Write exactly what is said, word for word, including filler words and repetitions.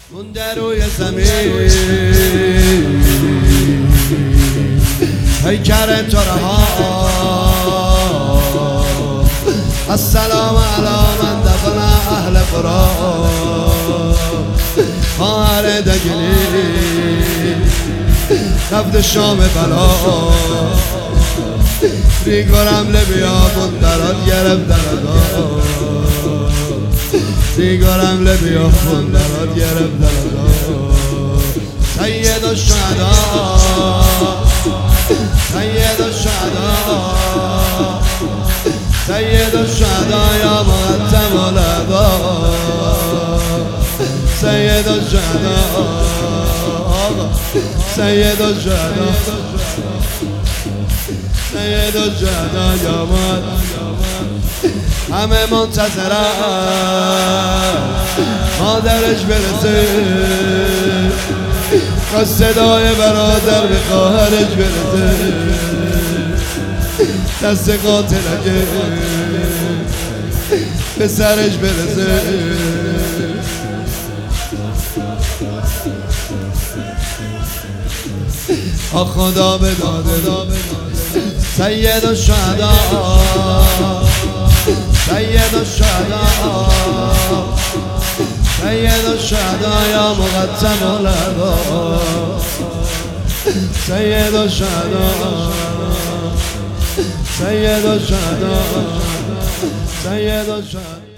مونده روی زمین پیکر تو رها السلام علی من دفن اهل قرا خواهر دگلی رفت شام بلا ریگارم لبیا بندرات گرفت دردا ریگارم لبیا بندرات گرفت دردا سید الشهدا سید الشهدا سید الشهدا یا مقدم الهدا سید الشهدا سید الشهدا سید الشهدا یا مقدم همه منتظرن مادرش برسه تا صدای برادر به خواهرش برسه دست قاتلگه به سرش برسه آ خدا به داده سید الشهدا سید الشهدا سید الشهدا یا مقدم الهدا سید الشهدا سید الشهدا سید الشهدا